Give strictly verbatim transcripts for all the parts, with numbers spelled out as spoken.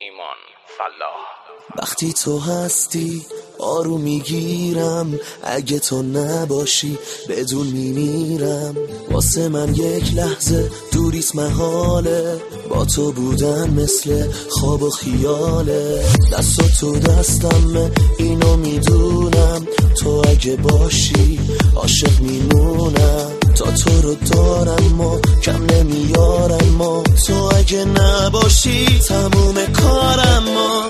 ایمان فلاح. وقتی تو هستی آروم میگیرم، اگه تو نباشی بدون میمیرم. واسه من یک لحظه دوریت محاله، با تو بودن مثل خواب و خیاله. دست و تو دستمه اینو میدونم، تو اگه باشی عاشق میمونم. تا تو رو دارم ما کم نمیارم ما، تو اگه نباشی تموم کارم ما.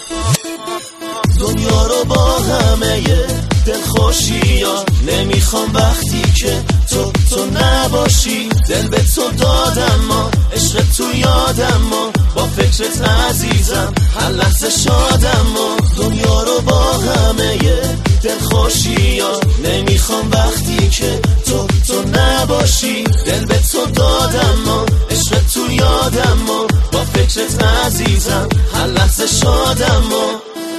دنیا رو با همه دلخوشی ها نمیخوام وقتی که تو تو نباشی. دل به تو دادم ما، عشق تو یادم ما، با فکرت عزیزم هر لحظه شادم ما. دنیا رو با همه دلخوشی ها نمیخوام وقتی که تو تو نباشی. دل به تو دادم ما، عشق تو یادم ما، با فکرت عزیزم هر لحظه شادم ما.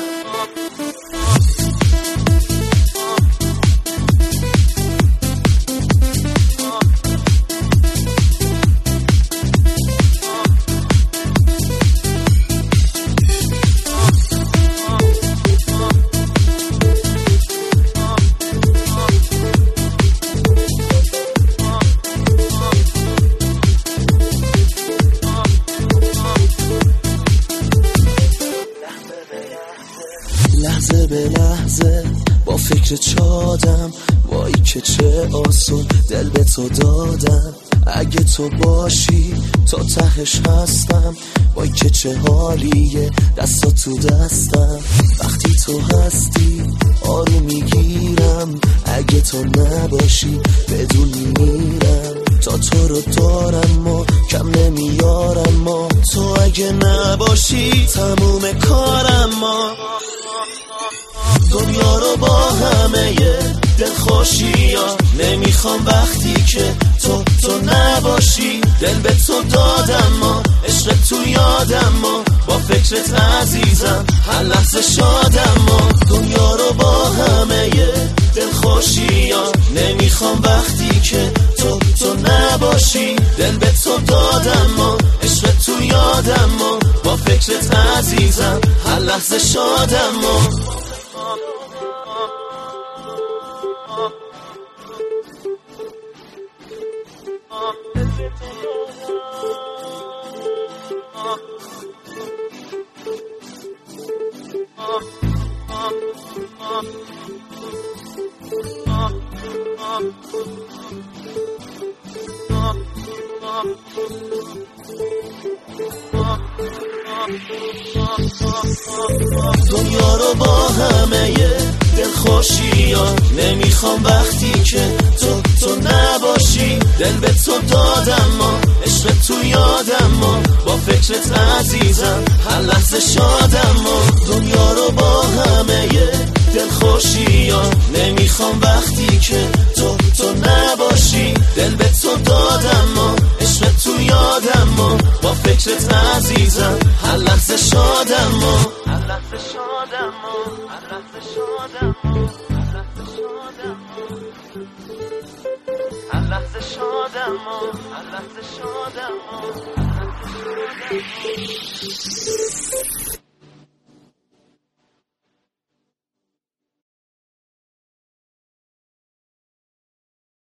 لحظه به لحظه با فکر چادم، وای که چه آسون دل به تو دادم. اگه تو باشی تا تهش هستم، وای که چه حالیه دستا تو دستم. وقتی تو هستی آروم میگیرم، اگه تو نباشی بدون میمیرم. تا تو رو دارم ما کم نمیارم ما، تو اگه نباشی تموم کارم ما. دنیا رو با همه دلخوشی ها نمیخوام وقتی که تو تو نباشی. دل به تو دادم ما، عشق تو یادم ما، با فکرت عزیزم هر لحظه شادم ما. دنیا رو با همه دلخوشی ها نمیخوام وقتی که تو تو نباشی. دل به تو دادم ما، عشق تو یادم ما، با فکرت عزیزم هر لحظه شادم ما. دنیا رو با همه دلخوشی ها نمیخوام وقتی که تو تو نباشی. دل به تو دادم ما، عشق تو یادم ما، با فکرت عزیزم هر لحظه شادم ما. دنیا رو با همه دلخوشی ها نمیخوام وقتی که تو تو نباشی. دل به تو دادم ما، عشق تو یادم ما، با فکرت عزیزم هر لحظه شادم ما. هر لحظه شادم ما، هر لحظه شادم ما، هر لحظه شادم ما، هر لحظه شادم ما، هر لحظه شادم ما، هر لحظه شادم ما.